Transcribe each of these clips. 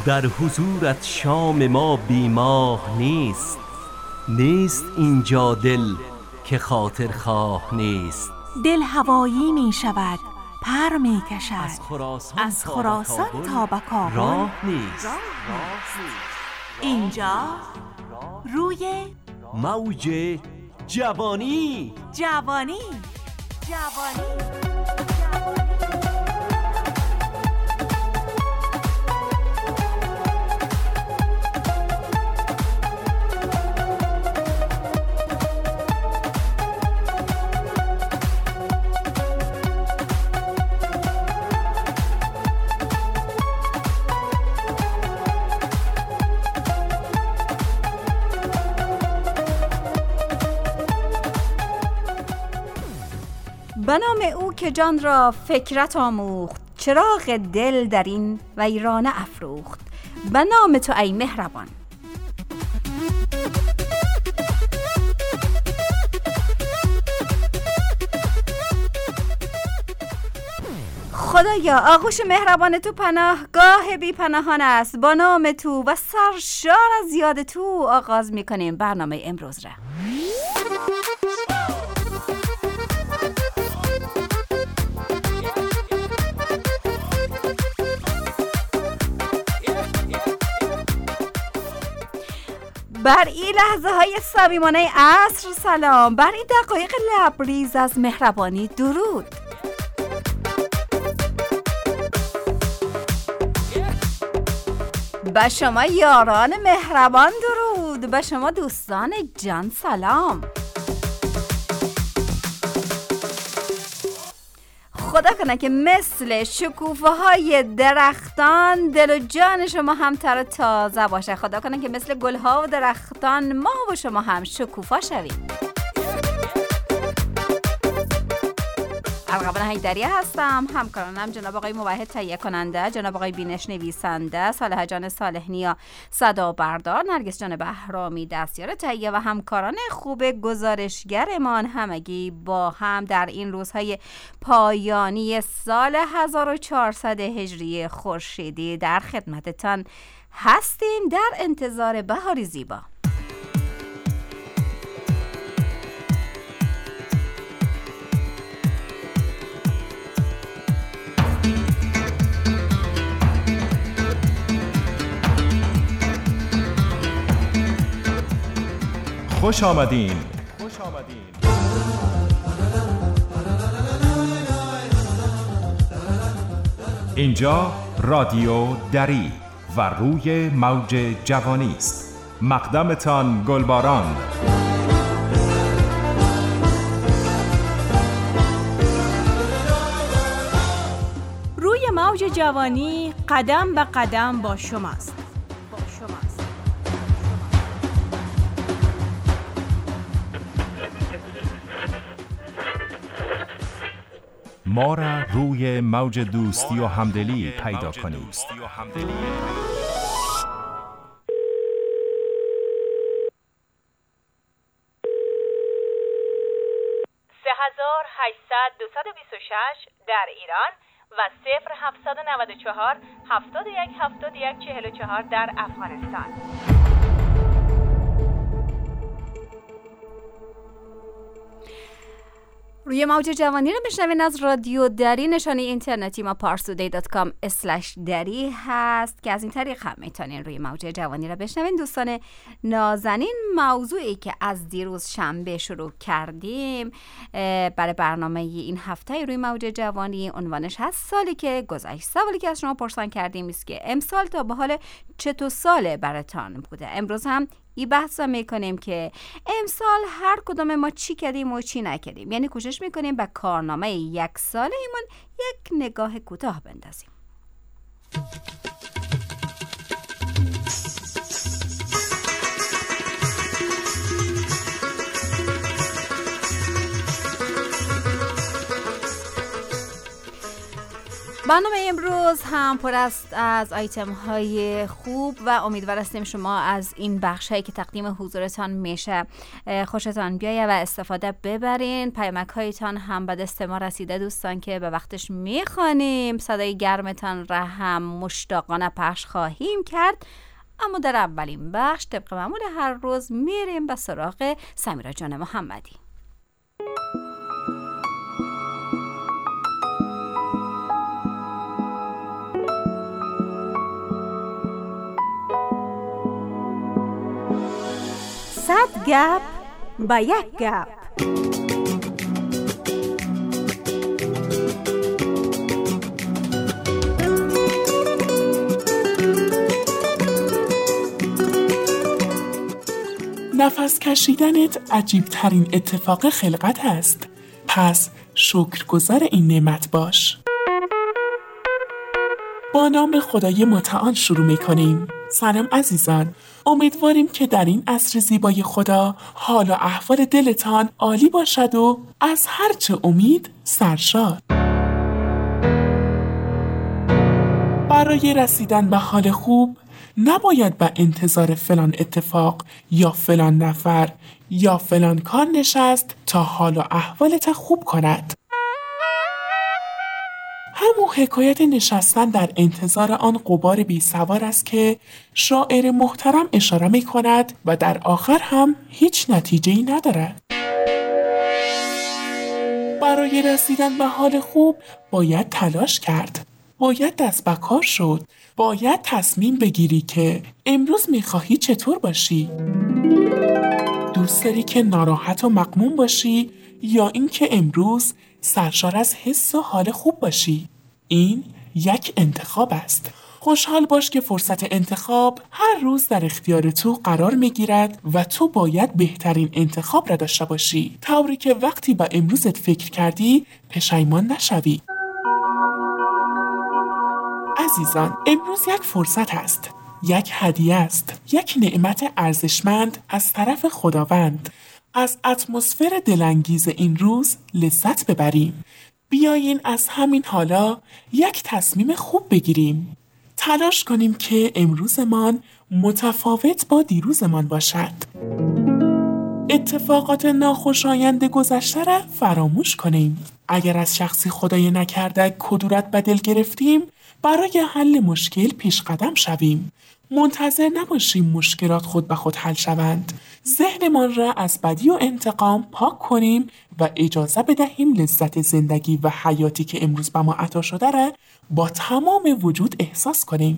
در حضورت شام ما بیماه نیست. نیست اینجا دل که خاطر خواه نیست. دل هوایی می شود، پر می کشد، از خراسان تا به کابل راه نیست. اینجا روی موج جوانی. به نام او که جان را فکرت آموخت، چراغ دل در این ویرانه افروخت. به نام تو ای مهربان. خدایا آغوش مهربان تو پناهگاه بی پناهان است. با نام تو و سرشار از یاد تو آغاز میکنیم برنامه امروز را. بر این لحظه های صمیمانه عصر سلام، بر این دقایق لبریز از مهربانی درود. به شما یاران مهربان درود، به شما دوستان جان سلام. خدا کنه که مثل شکوفه های درختان دل و جان شما هم تر و تازه باشه. خدا کنه که مثل گلها و درختان ما و شما هم شکوفا شویم. ارغوان حیدری هستم. همکارانم جناب آقای موحد تهیه کننده، جناب آقای بینش نویسنده، صالح جان صالح‌نیا صدا بردار، نرگس جان بهرامی دستیار تهیه و همکاران خوب گزارشگرمان همگی با هم در این روزهای پایانی سال 1400 هجری خورشیدی در خدمتتان هستیم در انتظار بهاری زیبا. خوش آمدین. اینجا رادیو دری و روی موج جوانی است. مقدمتان گلباران. روی موج جوانی قدم به قدم با شماست. ما را روی موج دوستی و همدلی پیدا کنید. 3800-226 در ایران و 0794-7171-44 در افغانستان. روی موج جوانی رو بشنوین از رادیو دری. نشانی اینترنتی ما parstoday.com/dari هست که از این طریق هم میتونین روی موج جوانی رو بشنوین. دوستان نازنین، موضوعی که از دیروز شنبه شروع کردیم برای برنامه این هفته روی موج جوانی عنوانش هست سالی که گذشت. سوالی که از شما پرسان کردیم است که امسال تا به حال چطور سال براتان بوده. امروز هم این بحث رو میکنیم که امسال هر کدام ما چی کردیم و چی نکردیم، یعنی کوشش میکنیم به کارنامه یک ساله ایمون یک نگاه کوتاه بندازیم. برنامه امروز هم پر است از آیتم های خوب و امیدوار هستیم شما از این بخش هایی که تقدیم حضورتان میشه خوشتان بیایه و استفاده ببرین. پیامک هایتان هم به دست ما رسیده دوستان که به وقتش میخوانیم. صدای گرمتان را هم مشتاقانه پخش خواهیم کرد. اما در اولین بخش طبق معمول هر روز میریم به سراغ سمیرا جان محمدی. صد گپ با یک گپ. نفس کشیدنت عجیب ترین اتفاق خلقت است. پس شکرگزار این نعمت باش. با نام خدای متعال شروع می‌کنیم. سلام عزیزان، امیدواریم که در این عصر زیبای خدا حال و احوال دلتان عالی باشد و از هرچه امید سرشار. برای رسیدن به حال خوب نباید به انتظار فلان اتفاق یا فلان نفر یا فلان کار نشست تا حال و احوالت خوب کند. همون حکایت نشستن در انتظار آن غبار بی سوار است که شاعر محترم اشاره می کند و در آخر هم هیچ نتیجه‌ای ندارد. برای رسیدن به حال خوب باید تلاش کرد، باید دست به کار شد، باید تصمیم بگیری که امروز میخواهی چطور باشی. دوست داری که ناراحت و مغموم باشی یا اینکه امروز سرشار از حس و حال خوب باشی؟ این یک انتخاب است. خوشحال باش که فرصت انتخاب هر روز در اختیار تو قرار میگیرد و تو باید بهترین انتخاب را داشته باشی، طوری که وقتی به امروزت فکر کردی پشیمان نشوی. عزیزان، امروز یک فرصت است، یک هدیه است، یک نعمت ارزشمند از طرف خداوند. از اتمسفر دلانگیز این روز لذت ببریم. بیایین از همین حالا یک تصمیم خوب بگیریم. تلاش کنیم که امروزمان متفاوت با دیروزمان باشد. اتفاقات ناخوشایند گذشته را فراموش کنیم. اگر از شخصی خدای نکرده کدورت به دل گرفتیم، برای حل مشکل پیش قدم شویم. منتظر نباشیم مشکلات خود به خود حل شوند. ذهنمان را از بدی و انتقام پاک کنیم و اجازه بدهیم لذت زندگی و حیاتی که امروز به ما عطا شده را با تمام وجود احساس کنیم.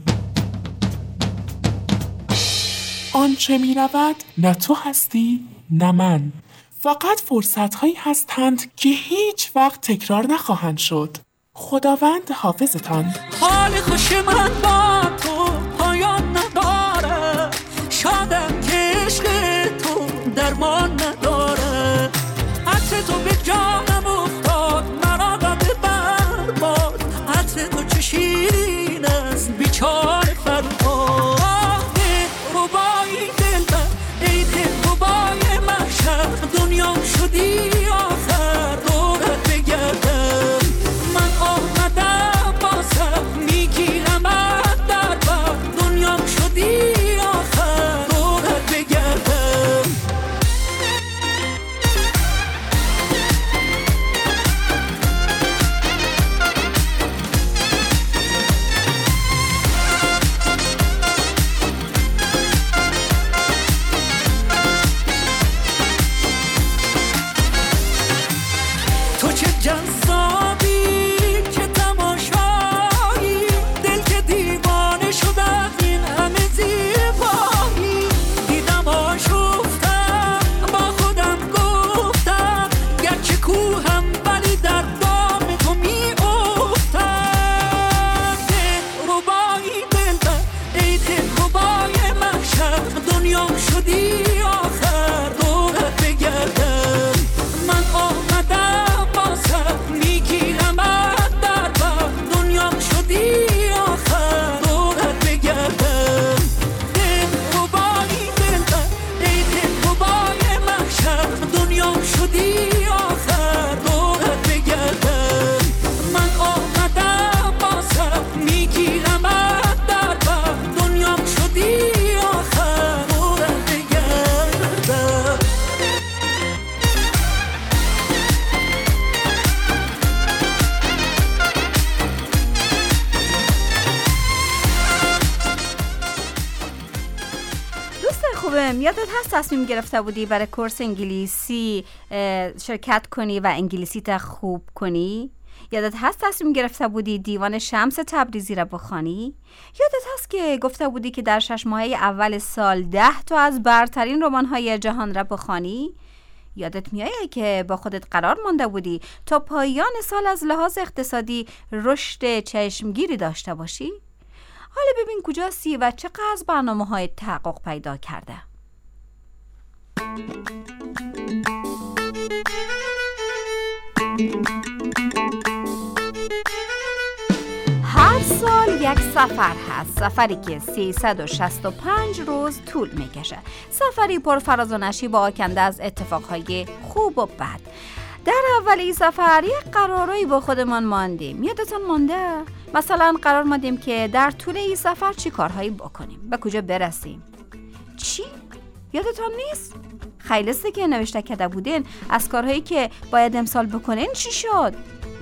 آنچه می رود نه تو هستی نه من. فقط فرصت‌هایی هستند که هیچ وقت تکرار نخواهند شد. خداوند حافظتان. حال خوش من با تو پایان نداره، شادم که عشق تو درمان نداره. عطر تو به جانم افتاد، مرا داده برباد. عطر تو چه شیرین است بیچاره فرهاد. ربای دلبر ای دل ربای محشر، دنیام شدی آخر دورت بگردم. من آمدم بازم میگیرم در بر، دنیام شدی آخر دورت بگردم. تو چه جذابی که تماشایی، دل که دیوانه شد از این همه زیبایی. دیدم آشفتم با خودم گفتم، گرچه کوهم ولی در دام تو می افتم. دل ربایی دلبر ای دل ربای محشر، دنیام شدی آخر دورت بگردم. من آمدم بازم میگیرم در بر، دنیام شدی آخر دورت بگردم. دل ربایی دلبر ای دل ربای محشر، دنیام شدی آخر دورت بگردم. من آمدم یادت هست تصمیم گرفته بودی برای کورس انگلیسی شرکت کنی و انگلیسی تا خوب کنی؟ یادت هست تصمیم گرفته بودی دیوان شمس تبریزی را بخوانی؟ یادت هست که گفته بودی که در 6 ماهه اول سال 10 تا از برترین رمان‌های جهان را بخوانی؟ یادت میاد که با خودت قرار مانده بودی تا پایان سال از لحاظ اقتصادی رشد چشمگیری داشته باشی؟ حالا ببین کجاستی و چقدر برنامه‌های تحقق پیدا کرده. هر سال یک سفر هست، سفری که 365 روز طول میکشه، سفری پر فراز و نشیب و آکنده از اتفاقهای خوب و بد. در اول این سفر یک قرارایی با خودمان ماندیم. یادتون مانده؟ مثلا قرار ماندیم که در طول این سفر چی کارهایی بکنیم، به کجا برسیم. چی؟ یادتون نیست؟ خیلی لیستی که نوشته کرده بودین از کارهایی که باید امسال بکنین چی شد؟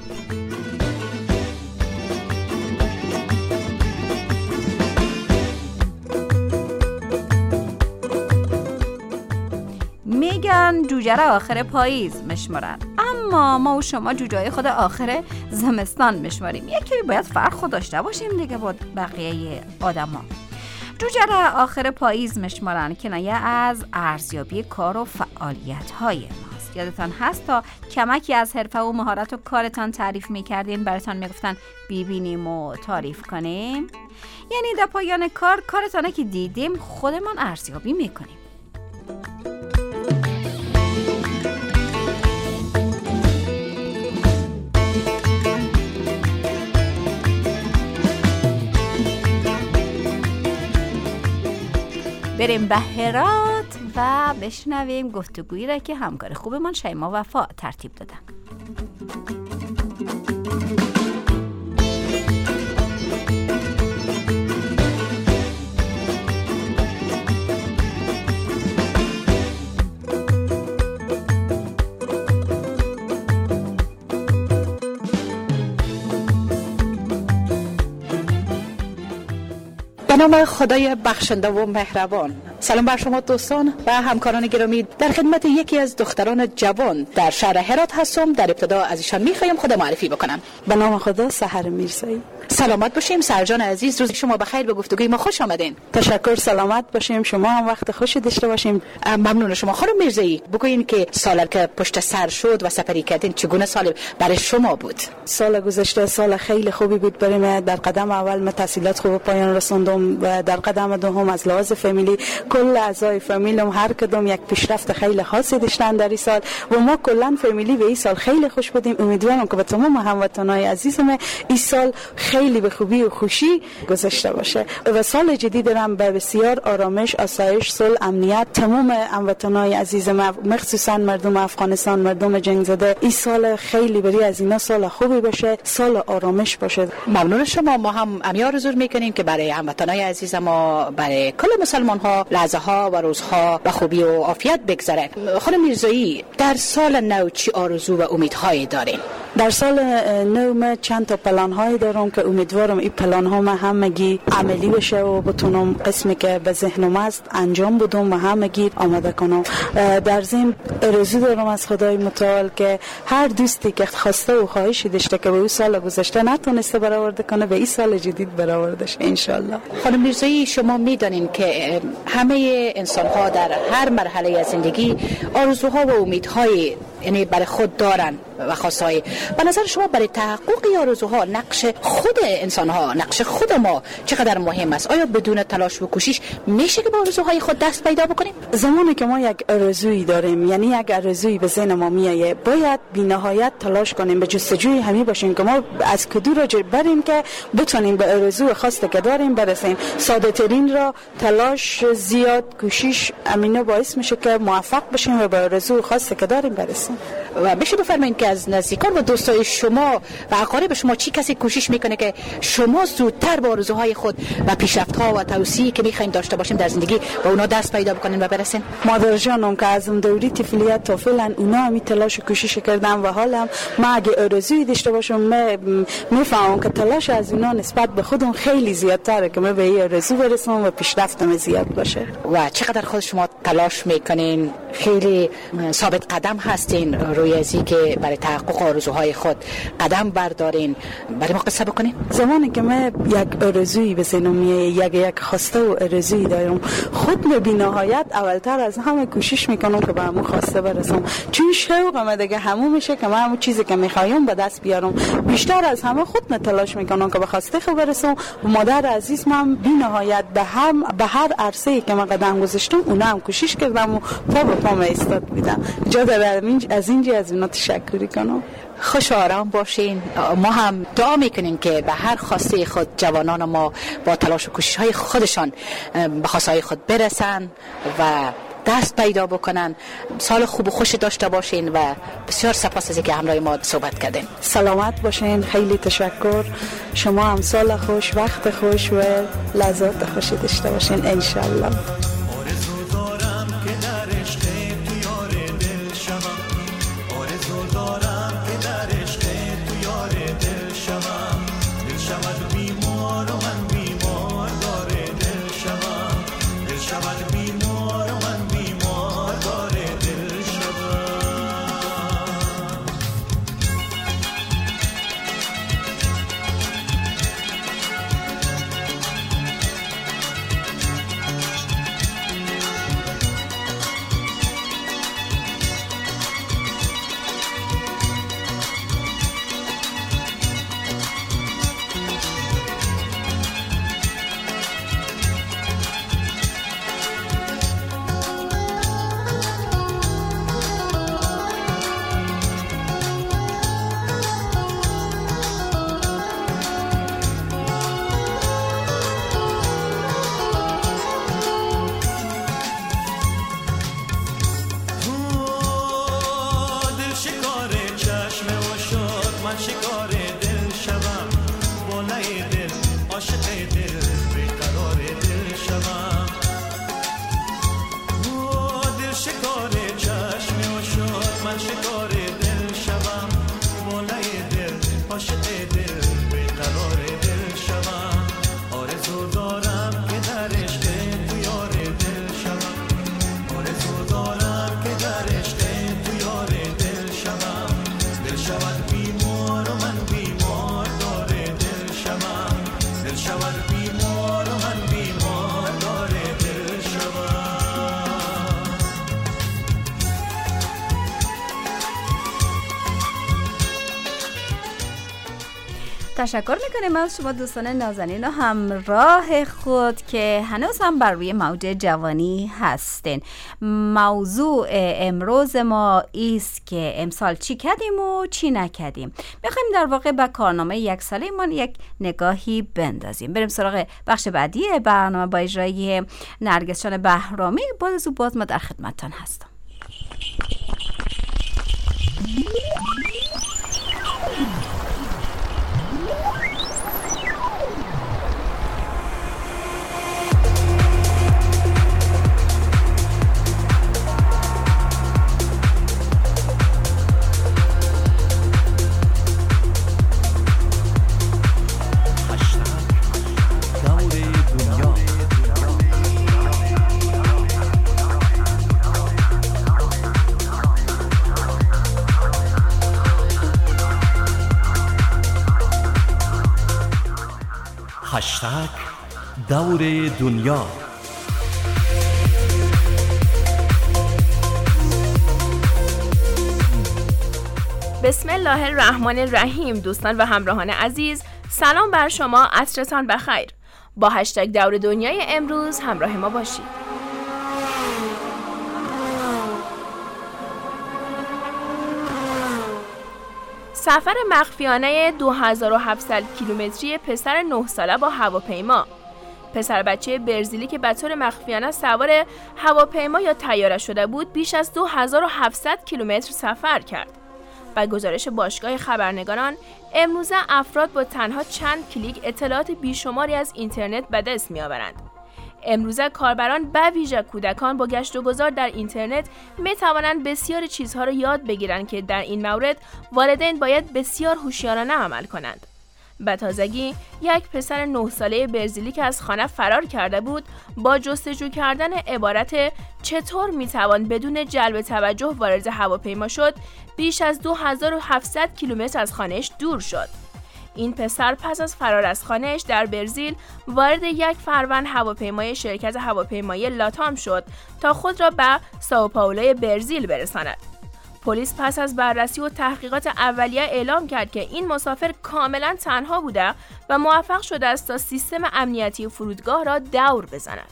میگن جوجه را آخر پاییز میشمارن، اما ما و شما جوجه خود آخر زمستان میشماریم. یکی باید فرق داشته باشیم دیگه با بقیه آدما. جوجه را آخر پاییز میشمارن کنایه از ارزیابی کار و فعالیت های ماست. یادتان هست تا کمکی از حرفه و مهارت و کارتان تعریف میکردین براتان میگفتن ببینیم و تعریف کنیم. یعنی در پایان کارتانه که دیدیم خودمان ارزیابی میکنیم. بریم به هرات و بشنویم گفتگویی را که همکار خوبمان شیما وفا ترتیب دادن. به نام خدای بخشنده و مهربان. سلام بر شما دوستان و همکاران گرامی. در خدمت یکی از دختران جوان در شهر هرات هستم. در ابتدا از ایشان میخوایم خود معرفی بکنم. به نام خدا سحر میرزایی. سلامت باشیم سرجان عزیز، روز شما بخیر، به گفتگوی ما خوش آمدین. تشکر، سلامت باشیم، شما هم وقت خوشی داشته باشیم. ممنون شما. خانم میرزایی بگوین که سالی که پشت سر شد و سفری کردین چگونه سال برای شما بود؟ سال گذشته سال خیلی خوبی بود برای من. در قدم اول من تحصیلات خوب پایان رسوندم و در قدم دوم از لحاظ فامیلی کل اعضای فامیلم هر کدوم یک پیشرفت خیلی خاصی داشتن در این سال و ما کلا فامیلی به این سال خیلی خوش بودیم. امیدوارم که به تمام هموطنان عزیزم این سال خیلی به خوبی و خوشی گذشته باشه و سال جدید هم به بسیار آرامش، آسایش، صلح، امنیت تمام هموطنان عزیزم، مخصوصا مردم افغانستان، مردم جنگ زده، این سال خیلی بری از اینا سال خوبی باشه، سال آرامش باشه. ممنون شما. ما هم آرزو میکنیم که برای هموطنان عزیز ما، برای کل مسلمان ها لحظه ها و روزها به خوبی و عافیت بگذره. خانم میرزایی در سال نو چی آرزو و امیدهایی دارین؟ در سال نو من چند تا پلان هایی دارم که امیدوارم این پلان ها من همگی عملی بشه و بتونم قسمی که به ذهنم است انجام بدم و همگی آماده کنم. در ضمن آرزو دارم از خدای متعال که هر دوستی که خواسته و خواهشی داشته که به اون سال گذشته نتونسته برآورده کنه به این سال جدید برآورده شه ان شاء الله. خانم میرزایی شما میدانین که همه انسان ها در هر مرحله از زندگی آرزوها و امیدهای یعنی برای خود دارن و خواستهای. به نظر شما برای تحقق آرزوها نقش خود انسان ها، نقش خود ما چقدر مهم است؟ آیا بدون تلاش و کوشش میشه که با آرزوهای خود دست پیدا بکنیم؟ زمانی که ما یک آرزویی داریم، یعنی یک آرزویی به ذهن ما میایه، باید بی‌نهایت تلاش کنیم، به جستجوی همین باشیم که ما از کدو را بریم که بتونیم به آرزو خواسته که داریم برسیم. ساده ترین را تلاش، زیاد کوشش، امینه باعث میشه که موفق بشیم و به آرزو خواسته که داریم برسیم. و میشه بفرمایید که از نزدیکان و دوستای شما و اقارب شما چی کسی کوشش میکنه که شما زودتر با آرزوهای خود و پیشرفت‌ها و توصیه‌ای که میخواین داشته باشین در زندگی و اونا دست پیدا بکنین و برسین؟ مادر جانم که از دوری طفولیت تا فعلا اونا هم تلاش و کوشش کردن و حالا ما اگه آرزویی داشته باشم میفهمم که تلاش از اونا نسبت به خودم خیلی زیادتره که من به این آرزو برسم و پیشرفتم زیاد باشه. و چقدر خود شما تلاش میکنین؟ خیلی ثابت قدم هستین روی ازی که برای تحقق آرزوهای خود قدم بردارین. برای ما قصه بکنین. زمانی که من یک آرزویی به ذهنم میاد، یک خواسته و آرزویی دارم، خود به نهایت اولتر از همه کوشش میکنم که به همون خواسته برسم، چون شوقم دیگه همون میشه که من همون چیزی که میخوایم به دست بیارم. بیشتر از همه خود تلاش میکنم که به خواسته خود برسم و مادر عزیز من بی نهایت به هر عرصه‌ای که من قدم گذاشتم اونا هم کوشش کردم و پا به پا ایستاد بودم. جا دارم از اینجا از اونا تشکر کنم. خوش آرام باشین. ما هم دعا میکنیم که به هر خواسته خود جوانان ما با تلاش و کوشش های خودشان به خواسته های خود برسن و دست پیدا بکنن. سال خوب و خوش داشته باشین و بسیار سپاس از اینکه همراه ما صحبت کردین. سلامت باشین. خیلی تشکر. شما هم سال خوش، وقت خوش و لحظات خوشی داشته باشین ان شاء الله. تشکر میکنیم از شما دوستان نازنین و همراه خود که هنوز هم بر روی موج جوانی هستین. موضوع امروز ما ایست که امسال چی کردیم و چی نکردیم. میخوایم در واقع به کارنامه یک ساله ما یک نگاهی بندازیم. بریم سراغ بخش بعدی برنامه با اجرای نرگس جان بهرامی. باز ما در خدمتتان هستم. هشتگ دور دنیا. بسم الله الرحمن الرحیم. دوستان و همراهان عزیز، سلام بر شما، عصرتان بخیر. با هشتگ دور دنیای امروز همراه ما باشید. سفر مخفیانه 2700 کیلومتری پسر 9 ساله با هواپیما. پسر بچه برزیلی که به طور مخفیانه سوار هواپیما یا طیاره شده بود بیش از 2700 کیلومتر سفر کرد. و گزارش باشگاه خبرنگاران، امروزه افراد با تنها چند کلیک اطلاعات بیشماری از اینترنت به دست می‌آورند. امروزه کاربران به ویژه کودکان با گشت و گذار در اینترنت می‌توانند بسیار چیزها را یاد بگیرند که در این مورد والدین باید بسیار هوشیارانه عمل کنند. به تازگی یک پسر 9 ساله برزیلی که از خانه فرار کرده بود با جستجو کردن عبارت چطور میتوان بدون جلب توجه وارد هواپیما شد بیش از 2700 کیلومتر از خانه‌اش دور شد. این پسر پس از فرار از خانه‌اش در برزیل وارد یک فروند هواپیمای شرکت هواپیمایی لاتام شد تا خود را به سائوپائولو برزیل برساند. پلیس پس از بررسی و تحقیقات اولیه اعلام کرد که این مسافر کاملا تنها بوده و موفق شده است تا سیستم امنیتی فرودگاه را دور بزند.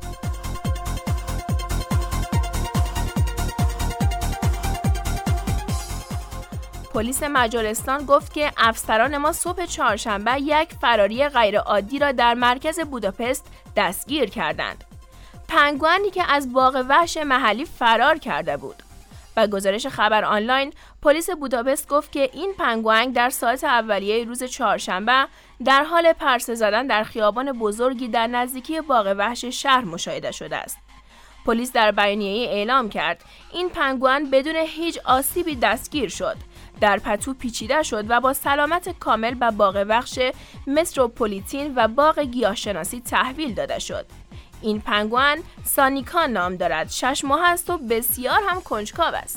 پلیس مجارستان گفت که افسران ما صبح چهارشنبه یک فراری غیرعادی را در مرکز بوداپست دستگیر کردند. پنگوئنی که از باغ وحش محلی فرار کرده بود. و گزارش خبر آنلاین، پلیس بوداپست گفت که این پنگوئن در ساعت اولیه روز چهارشنبه در حال پرسه زدن در خیابان بزرگی در نزدیکی باغ وحش شهر مشاهده شده است. پلیس در بیانیه‌ای اعلام کرد این پنگوئن بدون هیچ آسیبی دستگیر شد، در پتو پیچیده شد و با سلامت کامل به باغ وحش متروپولیتین و باغ گیاهشناسی تحویل داده شد. این پنگوئن سانیکان نام دارد، 6 ماه است و بسیار هم کنجکاو است.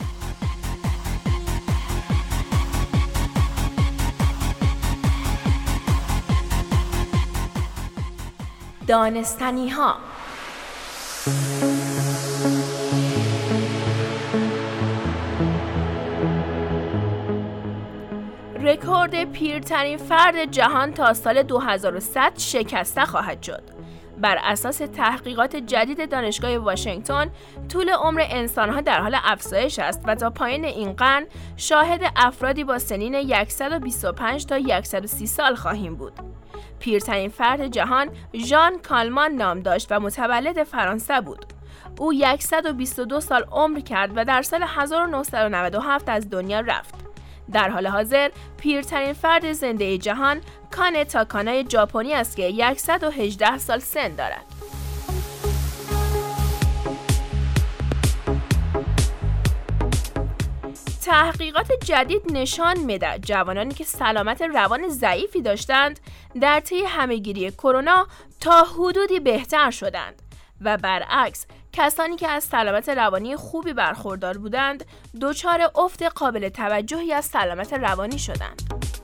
دانستنی ها. رکورد پیرترین فرد جهان تا سال 2100 شکسته خواهد شد. بر اساس تحقیقات جدید دانشگاه واشنگتن، طول عمر انسان‌ها در حال افزایش است و تا پایان این قرن شاهد افرادی با سنین 125 تا 130 سال خواهیم بود. پیرترین فرد جهان ژان کالمان نام داشت و متولد فرانسه بود. او 122 سال عمر کرد و در سال 1997 از دنیا رفت. در حال حاضر پیرترین فرد زنده جهان کانه تاکانای ژاپنی است که 118 سال سن دارد. تحقیقات جدید نشان می‌دهد جوانانی که سلامت روان ضعیفی داشتند در طی همه‌گیری کرونا تا حدودی بهتر شدند و برعکس کسانی که از سلامت روانی خوبی برخوردار بودند دچار افت قابل توجهی از سلامت روانی شدند.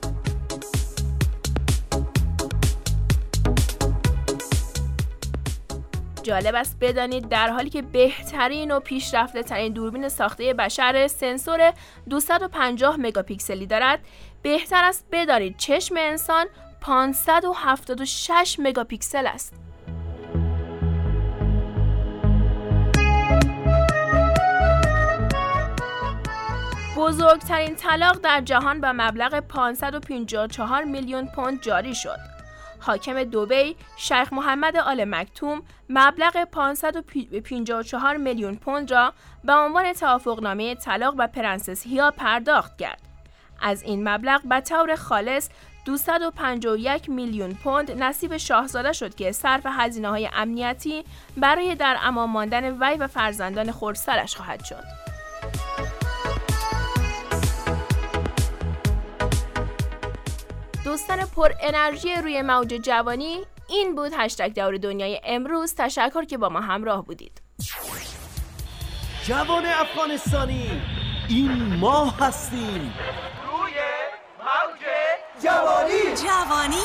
جالب است بدانید در حالی که بهترین و پیشرفته ترین دوربین ساخته بشر سنسور 250 مگاپیکسلی دارد، بهتر است بدانید چشم انسان 576 مگاپیکسل است. بزرگترین طلاق در جهان به مبلغ 554 میلیون پوند جاری شد. حاکم دبی شیخ محمد آل مکتوم مبلغ 554 میلیون پوند را به عنوان توافقنامه طلاق به پرنسس هیا پرداخت کرد. از این مبلغ به طور خالص 251 میلیون پوند نصیب شاهزاده شد که صرف هزینه‌های امنیتی برای در امان ماندن وی و فرزندان خردسالش خواهد شد. دوستان پر انرژی روی موج جوانی، این بود هشتگ دور دنیای امروز. تشکر که با ما همراه بودید. جوان افغانستانی، این ما هستیم. روی موج جوانی.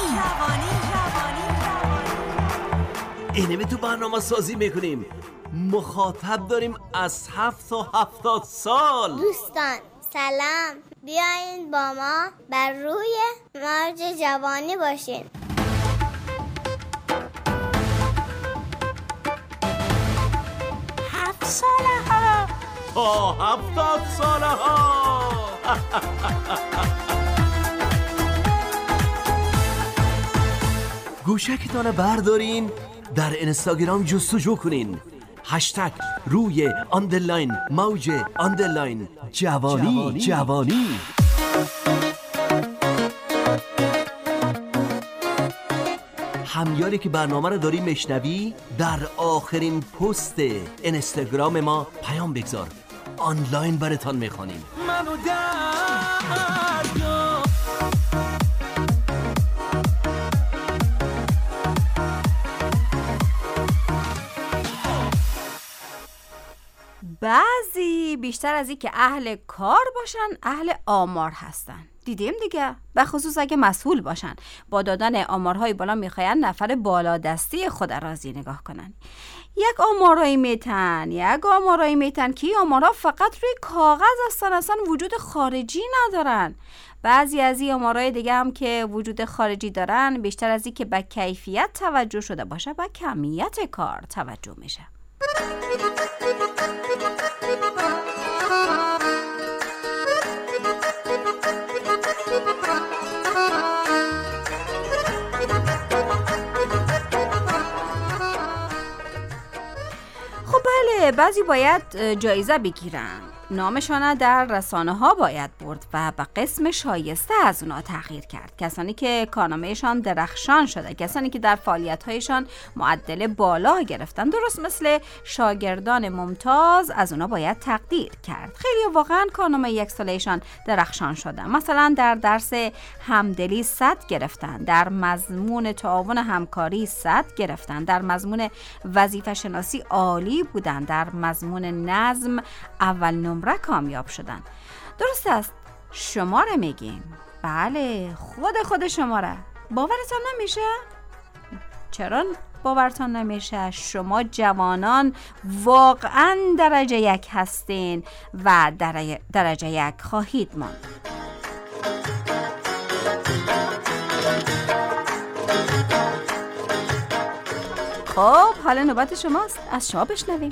اینمی تو برنامه سازی میکنیم. مخاطب داریم از 7 تا 70 سال. دوستان سلام، بیاین با ما بر روی موج جوانی باشین. 7 ساله ها تا 70 ساله ها. گوشکتان بردارین، در اینستاگرام جستجو کنین. هشتگ روی آندرلاین موج آندرلاین جوانی. همیاری که برنامه رو داری مشنوی، در آخرین پست اینستاگرام ما پیام بگذار، آنلاین براتان میخوانیم. بعضی بیشتر از این که اهل کار باشن اهل آمار هستن. دیدیم دیگه، به خصوص اگه مسئول باشن. با دادن آمارهای بالا میخواین نفر بالا دستی خود راضی نگاه کنن. یک آمارایی میتن که آمارها فقط روی کاغذ هستن، اصلا وجود خارجی ندارن. بعضی از این آمارهای دیگه هم که وجود خارجی دارن، بیشتر از این که به کیفیت توجه شده باشه به کمیت کار توجه میشه. خب بله، بعضی باید جایزه بگیرن، نامشان در رسانه ها باید برد و به قسم شایسته از اونا تغییر کرد. کسانی که کارنامه‌شان درخشان شده، کسانی که در فعالیت‌هایشان معدل بالا گرفتن، درست مثل شاگردان ممتاز، از اونا باید تقدیر کرد. خیلی واقعا کارنامه یک ساله‌شان درخشان شده. مثلا در درس همدلی 100 گرفتن، در مضمون تعاون همکاری 100 گرفتن، در مضمون وظیفه شناسی عالی بودن، در مضمون نظم اول نمره کامیاب شدن. درست است، شماره میگیم. بله، خود شماره. باورتان نمیشه؟ چرا باورتان نمیشه؟ شما جوانان واقعا درجه 1 هستین و درجه 1 خواهید ماند. خب حالا نوبت شماست، از شما بشنویم.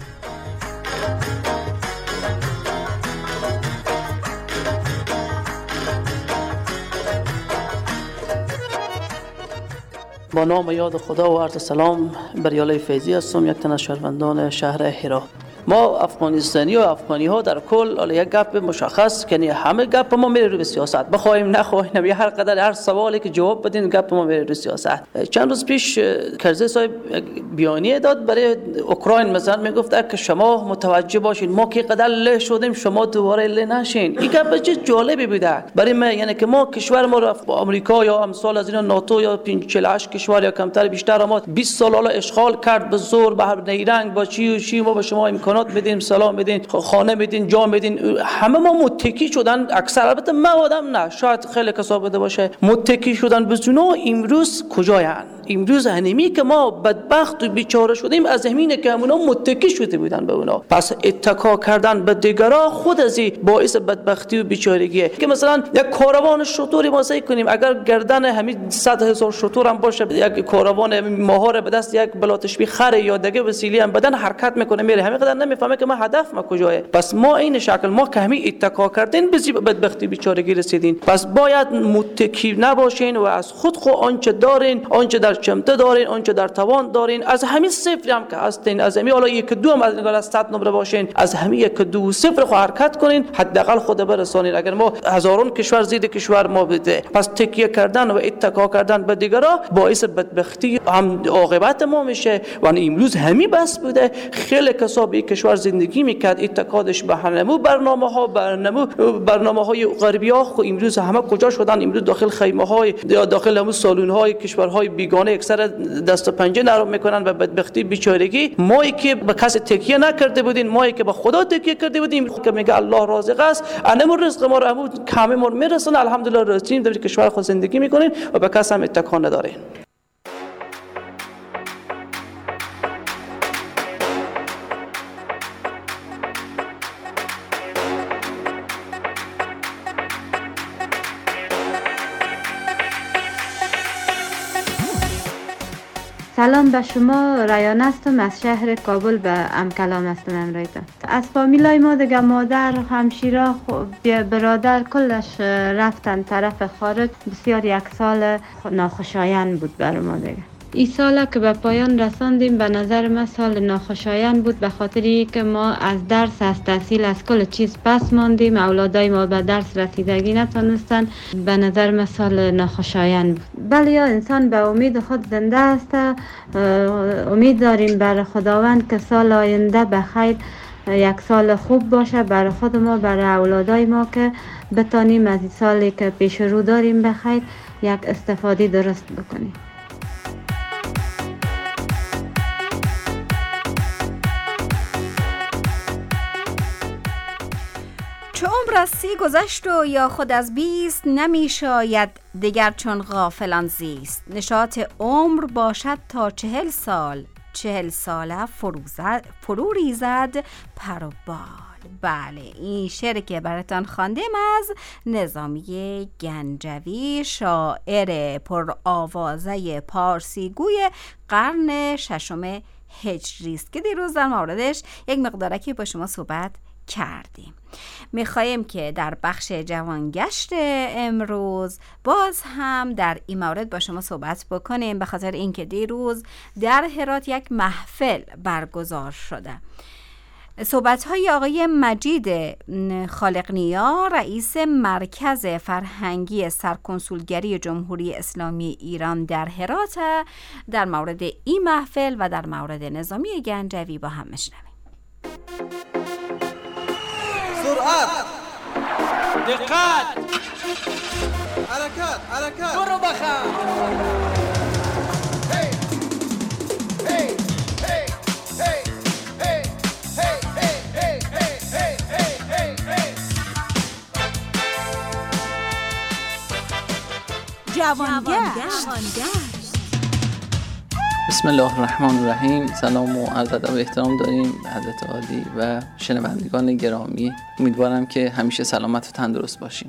با نام یاد خدا و عرض سلام، بریاله فیضی هستم، یک تن از شهروندان شهر هرات. ما افغانستانی و افغانی ها در کل یک گپ مشخص، یعنی همه گپ ما میره روی سیاست، بخوایم نخوایم، هر قدر هر سوالی که جواب بدین گپ ما میره روی سیاست. چند روز پیش کرزی صاحب بیانیه داد برای اوکراین، مثلا میگفت که شما متوجه باشین ما که قدر له شدیم، شما دوباره له نشین. این گپ چه جالبی بوده برای ما، یعنی که ما کشور ما رو آمریکا یا امثال از اینا ناتو یا 48 کشور یا کمتر بیشتر ما 20 سال اشغال کرد به زور، به هر نیرنگ با چی ما به شما امکانات بدیم، سلام بدین، خانه بدین، جام بدین. همه ما متکی شدن، اکثر البته ما آدم نه، شاید خیلی کسا بده باشه، متکی شدن به اونا. امروز کجایان؟ امروز هنمی که ما بدبخت و بیچاره شدیم از همینه که همونا متکی شده بودن به اونا. پس اتکا کردن به دیگرا خود از این باعث بدبختی و بیچارگیه. که مثلا یک کاروان شطوری ما سعی کنیم، اگر گردن همین 100,000 شطور هم باشه، یک کاروان ماهر به دست یک بلاتشبی خر یا دیگه وسیله هم بدن حرکت میکنه میره، همین قدر نمیفهمه که ما هدف ما کجاست. پس ما این شکل ما که همین اتکا کردین به بدبختی بیچارگی رسیدین. پس باید متکی نباشین و از خود آنچه دارین، آنچه در چمته دارین، آنچه در توان دارین، از همین صفر هم که هستین، از همین حالا 1 2 هم از 100 نمره باشین، از همین 1 2 0 حرکت کنین، حداقل خود برسانین. اگر ما هزاران کشور زید کشور ما بده، پس تکیه کردن و اتکا کردن به دیگرا باعث بدبختی هم عاقبت ما میشه. و امروز همین بس بوده، خیلی کسا به کشور زندگی میکرد، اتکادش به همو برنامه‌های غربی‌ها، خو امروز همه کجا شدن؟ امروز داخل خیمه‌های یا داخل همون سالن‌های کشورهای بیگانه اکثر دست و پنجه نرم میکنن و بدبختی بیچارگی. مایی که به کسی تکیه نکرده بودیم، مایی که به خدا تکیه کرده بودیم که میگه الله رازق است، انمون رزق ما رو همون کمی ما میرسونه، الحمدلله رسیدیم در کشور خود زندگی میکنین و به کس هم اتکا ندارین. سلام به شما، ریان هستم از شهر کابل، به کلام هستم امرویتان. از فامیلای ما دیگه مادر، همشیره، برادر کلش رفتن طرف خارج. بسیار 1 سال ناخوشایند بود برای ما دیگه. این سال که به پایان رساندیم به نظر من سال ناخوشایند بود، به خاطری که ما از درس، از تحصیل، از کل چیز پس ماندیم. اولادای ما به درس رسیدگی نتونستن. به نظر من سال ناخوشایند بود. بله انسان به امید خود زنده است. امید داریم بر خداوند که سال آینده به خیر یک سال خوب باشه برای خود ما، برای اولادای ما، که بتانیم از این سالی که پیش رو داریم به خیر یک استفاده درست بکنیم. چو عمر از 30 گذشت و یا خود از 20 نمی شاید دیگر چون غافلان زیست. نشاط عمر باشد تا 40 سال، 40 ساله فرو ریزد پر و بال. بله این شعر که براتان خواندم از نظامی گنجوی، شاعر پر آوازه پارسی گوی قرن 6 هجری است که دیروز در موردش یک مقدارکی با شما صحبت کردیم. میخوایم که در بخش جوانگشت امروز باز هم در این مورد با شما صحبت بکنیم، به خاطر اینکه دیروز در هرات یک محفل برگزار شده. صحبت‌های آقای مجید خالق‌نیا، رئیس مرکز فرهنگی سرکنسولگری جمهوری اسلامی ایران در هرات، در مورد این محفل و در مورد نظامی گنجوی با هم میشنویم. سرعت، دقت، حرکت، برو بخم. جوانگشت. بسم الله الرحمن الرحیم. سلام و عرض ادب و احترام داریم حضرت عالی و شنوندگان گرامی. امیدوارم که همیشه سلامت و تندرست باشیم.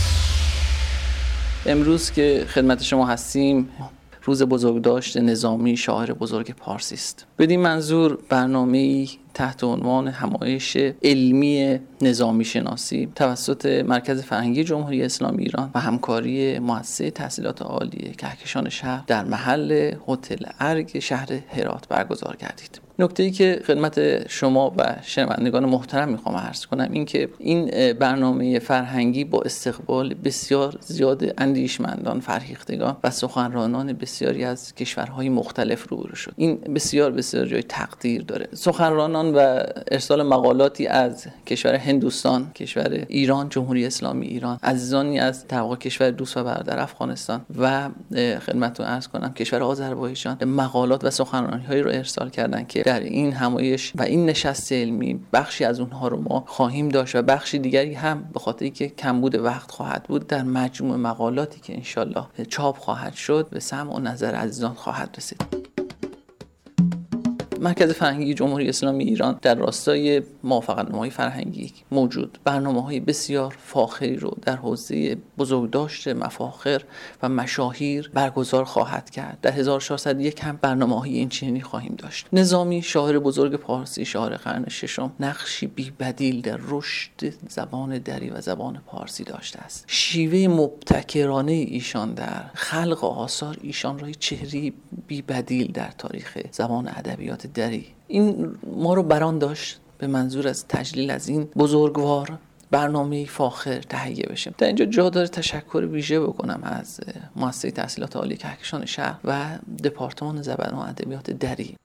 امروز که خدمت شما هستیم روز بزرگداشت نظامی شاعر بزرگ پارسی است. بدین منظور برنامه‌ای تحت عنوان همایش علمی نظامی شناسی توسط مرکز فرهنگی جمهوری اسلامی ایران و همکاری مؤسسه تحصیلات عالی کهکشان شهر در محل هتل ارگ شهر هرات برگزار گردید. نکته‌ای که خدمت شما و شنوندگان محترم میخوام عرض کنم این که این برنامه فرهنگی با استقبال بسیار زیاد اندیشمندان، فرهیختگان و سخنرانان بسیاری از کشورهای مختلف روبرو شد. این بسیار جای تقدیر داره. سخنرانان و ارسال مقالاتی از کشور هندوستان، کشور ایران، جمهوری اسلامی ایران، عزیزانی از در واقع کشور دوست و برادر افغانستان و خدمتتون عرض کنم کشور آذربایجان مقالات و سخنرانی‌هایی رو ارسال کردن که در این همایش و این نشست علمی بخشی از اونها رو ما خواهیم داشت و بخشی دیگری هم به خاطری که کمبود وقت خواهد بود در مجموع مقالاتی که انشالله چاپ خواهد شد به سمع و نظر عزیزان خواهد رسید. مرکز فرهنگی جمهوری اسلامی ایران در راستای موافقتنامه‌های فرهنگی موجود برنامه‌های بسیار فاخری رو در حوزه بزرگداشت مفاخر و مشاهیر برگزار خواهد کرد. در 1401 هم برنامه‌های این چنینی خواهیم داشت. نظامی شاعر بزرگ پارسی، شاعر قرن 6 نقشی بی‌بدیل در رشد زبان دری و زبان پارسی داشته است. شیوه مبتکرانه ایشان در خلق آثار ایشان را چهره‌ای بی‌بدیل در تاریخ زبان ادبیات دری این ما رو بران داشت به منظور از تجلیل از این بزرگوار برنامه فاخر تهیه بشیم. در اینجا جا داره تشکر ویژه بکنم از مؤسسه تحصیلات عالی کهکشان شهر و دپارتمان زبان و ادبیات دری.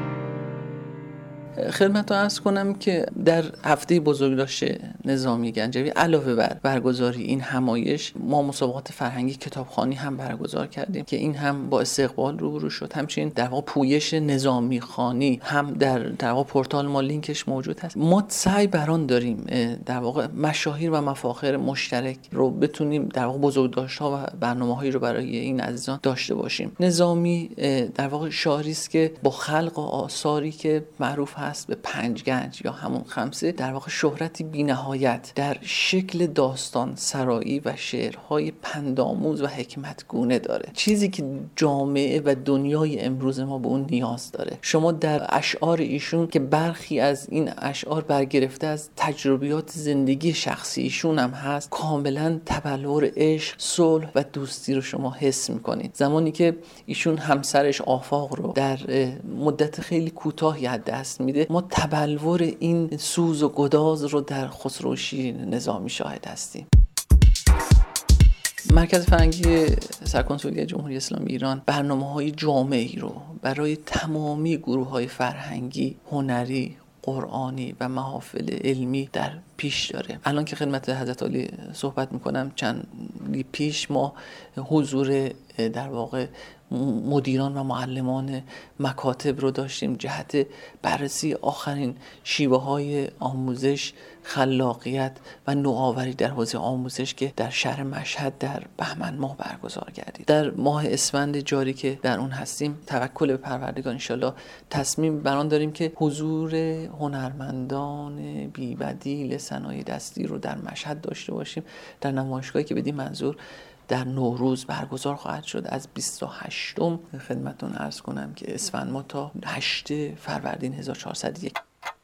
خدمتتون عرض کنم که در هفته بزرگداشت نظامی گنجوی علاوه بر برگزاری این همایش ما مسابقات فرهنگی کتابخوانی هم برگزار کردیم که این هم با استقبال روبرو شد. همچنین در واقع پویش نظامی خوانی هم در واقع پورتال ما لینکش موجود هست. ما سعی بران داریم در واقع مشاهیر و مفاخر مشترک رو بتونیم در واقع بزرگداشت‌ها و برنامه‌هایی رو برای این عزیزان داشته باشیم. نظامی در واقع شاعری است که با خلق آثاری که معروف هست وصل به 5 گنج یا همون خمسه در واقع شهرتی بی‌نهایت در شکل داستان سرایی و شعرهای پندآموز و حکمتگونه داره، چیزی که جامعه و دنیای امروز ما به اون نیاز داره. شما در اشعار ایشون که برخی از این اشعار برگرفته از تجربیات زندگی شخصی ایشون هم هست، کاملا تبلور عشق، صلح و دوستی رو شما حس میکنید. زمانی که ایشون همسرش آفاق رو در مدت خیلی کوتاهی از دست میده، ما تبلور این سوز و گداز رو در خسرو شیرین نظامی شاهد هستیم. مرکز فرهنگی سرکنسولی جمهوری اسلامی ایران برنامه‌های جامعی رو برای تمامی گروه‌های فرهنگی، هنری، قرآنی و محافل علمی در پیش داره. الان که خدمت حضرت عالی صحبت میکنم، چندی پیش ما حضور در واقع مدیران و معلمان مکاتب رو داشتیم جهت بررسی آخرین شیوه های آموزش، خلاقیت و نوآوری در حوزه آموزش که در شهر مشهد در بهمن ماه برگزار گردید. در ماه اسفند جاری که در اون هستیم، توکل به پروردگار انشالله تصمیم بر آن داریم که حضور هنرمندان بی‌بدیل صنایع دستی رو در مشهد داشته باشیم در نمایشگاهی که بدین منظور در نوروز برگزار خواهد شد. از 28م خدمتتون عرض کنم که اسفند ماه تا 8 فروردین 1401.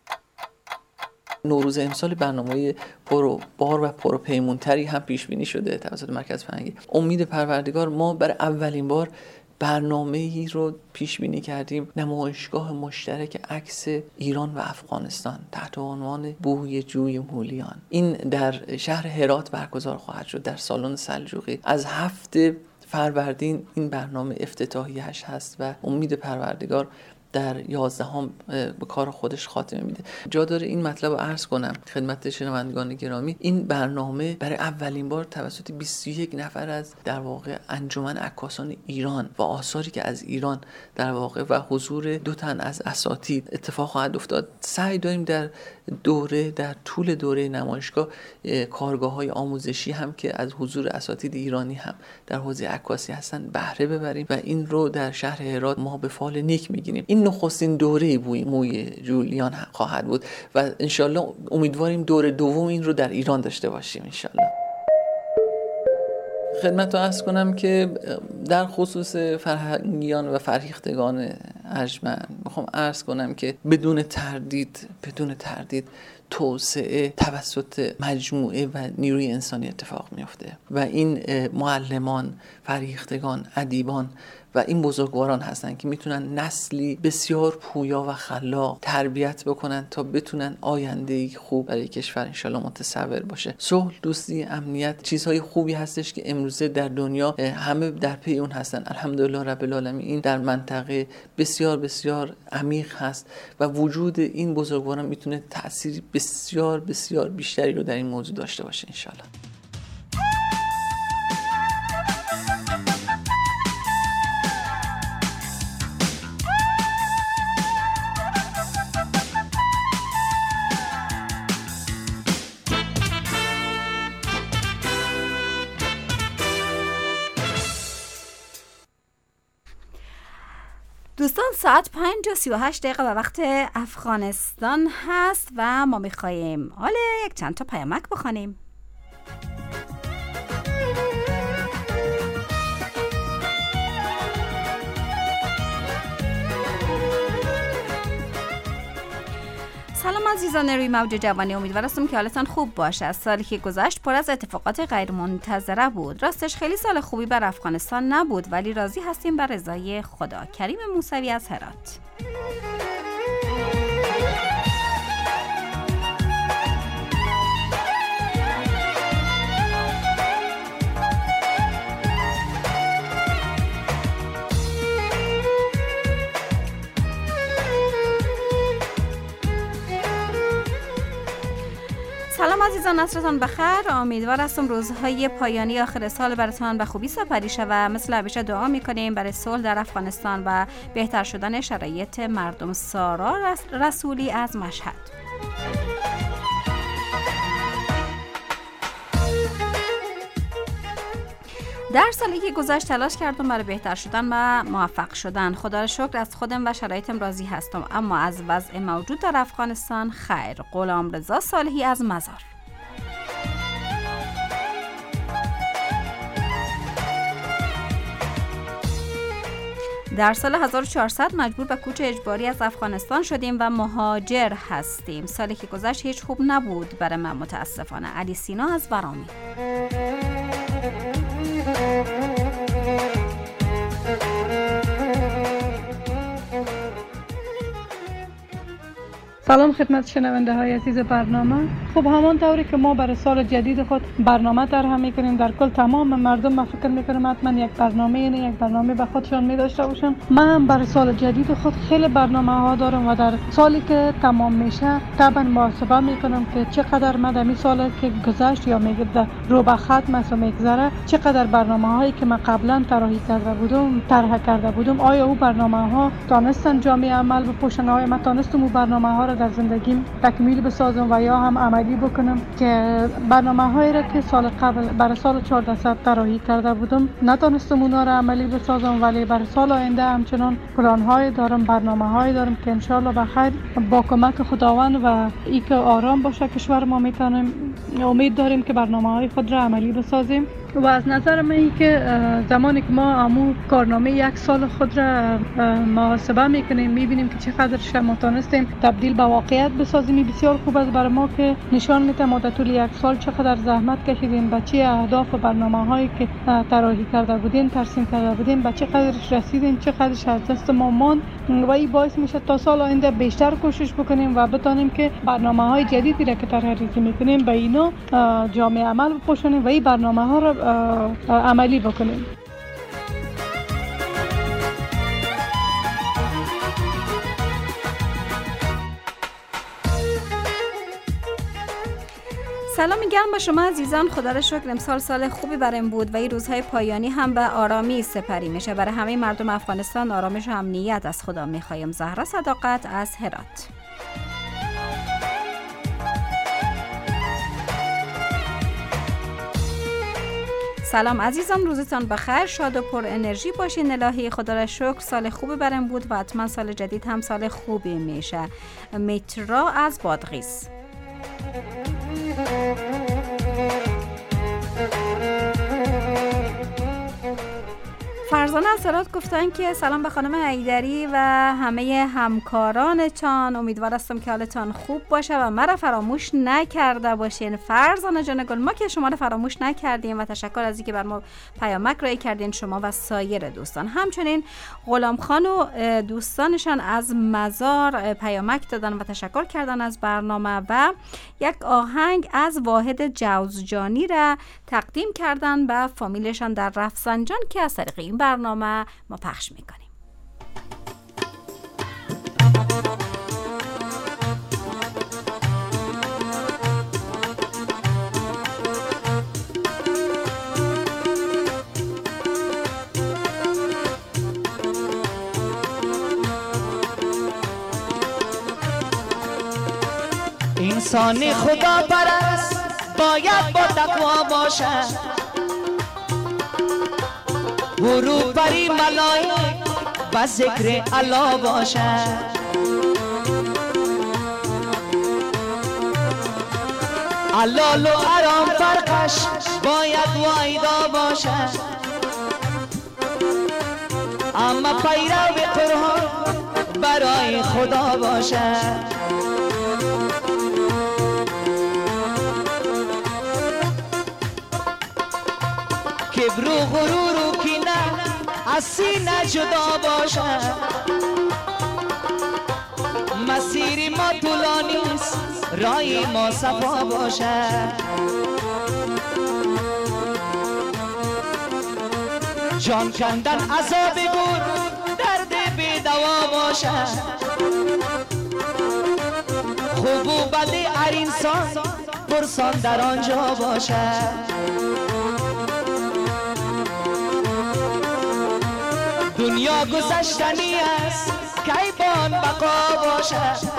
نوروز امسال برنامه پربار و پرپیمونتری هم پیش بینی شده توسط مرکز فرهنگی. امید پروردگار ما برای اولین بار برنامه‌ای رو پیش بینی کردیم، نمایشگاه مشترک عکس ایران و افغانستان تحت عنوان بوی جوی مولیان. این در شهر هرات برگزار خواهد شد در سالن سلجوقی. از 7 فروردین این برنامه افتتاحیش هست و امید پروردگار در 11 به کار خودش خاتمه میده. جا داره این مطلب رو عرض کنم خدمت شنوندگان گرامی. این برنامه برای اولین بار توسط 21 نفر از در واقع انجمن عکاسان ایران و آثاری که از ایران در واقع و حضور 2 تن از اساتید اتفاق خواهد افتاد. سعی داریم در طول دوره نمایشگاه کارگاه‌های آموزشی هم که از حضور اساتید ایرانی هم در حوزه عکاسی هستن بهره ببریم و این رو در شهر هرات ما به فال نیک میگیریم. این نخستین دوره موی جولیان خواهد بود و انشالله امیدواریم دوره دوم این رو در ایران داشته باشیم انشالله. خدمت رو عرض کنم که در خصوص فرهنگیان و فرهیختگان ارجمند میخوام عرض کنم که بدون تردید توسعه توسط مجموعه و نیروی انسانی اتفاق میفته و این معلمان، فرهیختگان، ادیبان و این بزرگواران هستن که میتونن نسلی بسیار پویا و خلاق تربیت بکنن تا بتونن آینده‌ای خوب برای کشور انشالله متصور باشه. صلح، دوستی، امنیت چیزهای خوبی هستش که امروزه در دنیا همه در پی اون هستن. الحمدلله رب العالمین این در منطقه بسیار بسیار عمیق هست و وجود این بزرگواران میتونه تأثیر بسیار بسیار بیشتری رو در این موضوع داشته باشه انشالله. دوستان ساعت 5:38 و وقت افغانستان هست و ما میخواییم حالا یک چند تا پیامک بخوانیم. سلام عزیزان روی موج جوانی، امیدوارم که حالتان خوب باشه. از سالی که گذشت پر از اتفاقات غیر منتظره بود. راستش خیلی سال خوبی بر افغانستان نبود ولی راضی هستیم بر رضای خدا. کریم موسوی از هرات. سلام عزیزان، عصرتان بخیر. امیدوار هستم روزهای پایانی آخر سال براتان به خوبی سپری شود. مثل همیشه دعا میکنیم برای صلح در افغانستان و بهتر شدن شرایط مردم. سارا رسولی از مشهد. در سالی که گذشت تلاش کردم برای بهتر شدن و موفق شدن. خدا را شکر از خودم و شرایطم راضی هستم، اما از وضع موجود در افغانستان خیر. غلامرضا صالحی از مزار. در سال 1400 مجبور به کوچ اجباری از افغانستان شدیم و مهاجر هستیم. سالی که گذشت هیچ خوب نبود برای من متاسفانه. علی سینا از برامی. سلام خدمت شنونده های عزیز برنامه. خب همان طوری که ما برای سال جدید خود برنامه طرح میکنیم، در کل تمام مردم ما فکر میکنم حتما یک برنامه به خودشان می داشته باشن. من هم برای سال جدید خود خیلی برنامه ها دارم و در سالی که تمام میشه طبعا محاسبه میکنم که چقدر من در سال که گذشت یا میگه رو به ختم است و میگذره چقدر برنامه هایی که من قبلا طرح کرده بودم آیا او برنامه ها تونستن جامعه عمل بپوشن، آیا من تونستم او برنامه ها در زندگیم تکمیل بسازم و یا هم عملی بکنم. که برنامه‌هایی را که سال قبل برای سال 1400 طراحی کرده بودم نتونستم اونا را عملی بسازم، ولی برای سال آینده همچنان پلان‌های دارم، برنامه‌هایی دارم که ان شاء الله بخیر با کمک خداوند و ای که آرام باشه کشور ما میتونیم امید داریم که برنامه‌های خود را عملی بسازیم. و از نظر من این که زمانی که ما امو کارنامه یک سال خود را محاسبه میکنیم میبینیم که چقدر ما تونستیم تبدیل به واقعیت بسازیم، بسیار خوب است برای ما که نشان میده ما در طول یک سال چقدر زحمت کشیدیم، به چه اهداف و برنامه‌هایی که طراحی کرده بودیم ترسیم کرده بودیم به چقدرش رسیدیم، چقدرش از دست ما ماند و این باعث میشه تا سال آینده بیشتر کوشش بکنیم و بتونیم که برنامه‌های جدیدی را که طراحی میکنیم به اینا جامعه عمل بپوشونیم و این برنامه‌ها را عملی بکنیم. سلام میگم به شما عزیزان. خدا را شکر امسال سال خوبی برایم بود و این روزهای پایانی هم به آرامی سپری میشه. برای همه مردم افغانستان آرامش و امنیت از خدا میخوایم. زهرا صداقت از هرات. سلام عزیزان، روزتان بخیر، شاد و پر انرژی باشین. الهی خدا را شکر سال خوبی برام بود و حتما سال جدید هم سال خوبی میشه. میترا از بادغیس. فرزانه از هرات گفتن که سلام به خانم حیدری و همه همکارانتان، امیدوار هستم که حالتان خوب باشه و مرا فراموش نکرده باشین. فرزانه جان گل، ما که شما رو فراموش نکردیم و تشکر از اینکه بر ما پیامک رای کردین شما و سایر دوستان. همچنین غلام خان و دوستانشان از مزار پیامک دادن و تشکر کردن از برنامه و یک آهنگ از واحد جوزجانی را تقدیم کردن به فامیلشان در رفسنجان که از طریق این برنامه ما پخش میکنیم. انسان خدا پرست باید با تقوا باشد، غروب پری ملائک و ذکر الله باشد. حلال و حرام فرقش باید وایدا باشد، اما پیرو قرآن برای خدا باشد. کبر و غرور و کینه از سینه جدا باشد، مسیر ما طولانی است راه ما صفا باشد. جان کندن عذاب گور درد بی دوا باشد، خوب و بد هر انسان پرسان در آنجا باشد. دنیا گذشتنی است کیبان بقا باشد،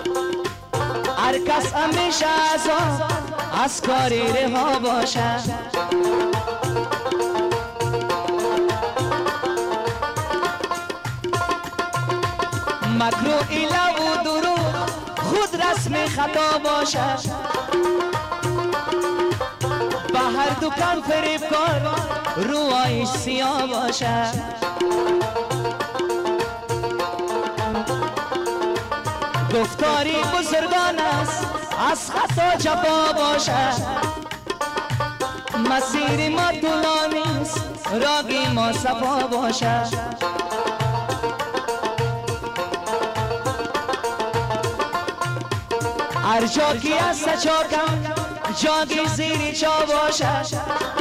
هر کس همیشه از کاری رها باشد. خطا باشد، به هر دکان فریب کار روایش سیاه باشد. گفتاری بزرگان است از خطا جفا باشد، مسیر ما طولانی است راهی ما صفا باشد. هر جا کی است چاکم جاگی زیر چا باشد،